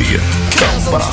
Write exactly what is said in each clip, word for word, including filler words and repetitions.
Almir Câmara.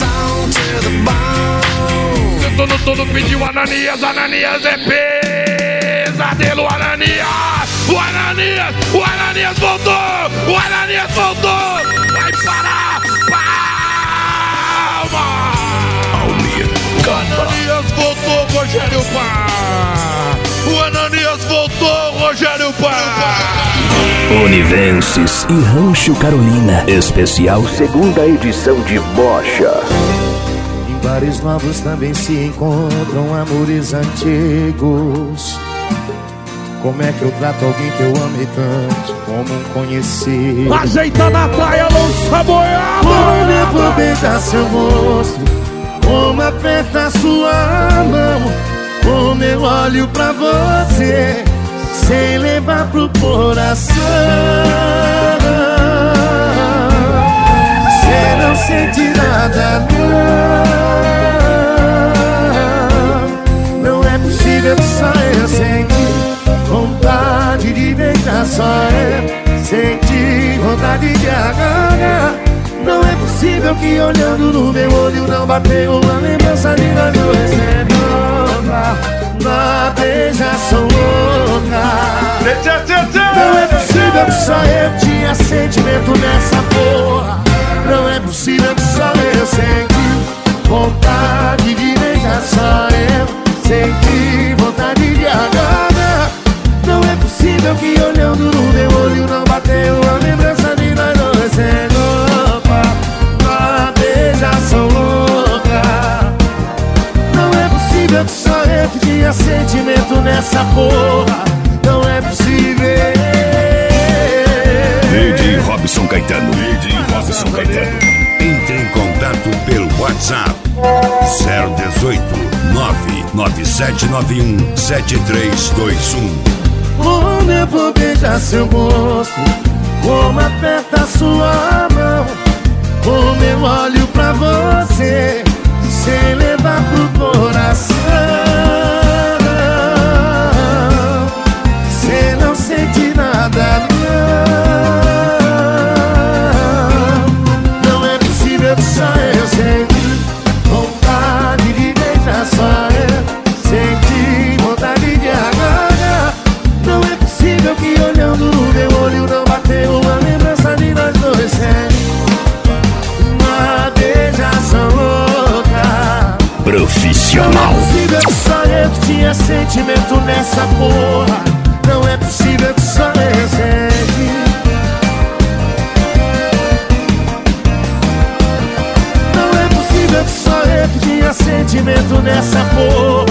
Sentou no tudo, pediu Ananias, Ananias é pesadelo, Ananias, o Ananias, o Ananias voltou, o Ananias voltou, vai parar, palma! Almir O Câmara. Ananias voltou, Rogério Pá! O Ananias voltou, Rogério Pá! Univenses e Rancho Carolina. Especial segunda edição de Bocha. Em bares novos também se encontram amores antigos. Como é que eu trato alguém que eu amei tanto como um conhecido? Ajeita na praia, lança boiada! Como eu vou beijar seu rosto, como aperta sua mão, como eu olho pra você sem levar pro coração. Cê não sente nada, não. Não é possível que só eu senti vontade de beijar, só eu senti vontade de agarrar. Não é possível que olhando no meu olho não bateu uma lembrança de nós dois sendo na beijação louca. Não é possível que só eu tinha sentimento nessa porra. Não é possível que só eu senti vontade de beijar, só eu senti vontade de agarrar. Não é possível que olhando no meu olho não bateu a lembrança de nós dois sendo na beijação louca. Não é possível que só eu que tinha sentimento nessa porra. Não é possível. D J Robson Caetano. D J Robson Caetano. Entre em contato pelo WhatsApp zero dezoito, nove nove sete nove um, sete três dois um. Como eu vou beijar seu rosto, como aperta sua mão, como eu olho pra você sem levar pro coração. Cê não sente nada, não. Não é possível que só eu senti vontade de beijar, só eu senti vontade de agarrar. Não é possível que olhando no meu olho não bateu uma lembrança de nós dois sendo uma beijação louca. Profissional. Não é possível que só eu que tinha sentimento nessa porra. Não é possível que só eu senti. Não é possível que só eu que tinha sentimento nessa porra.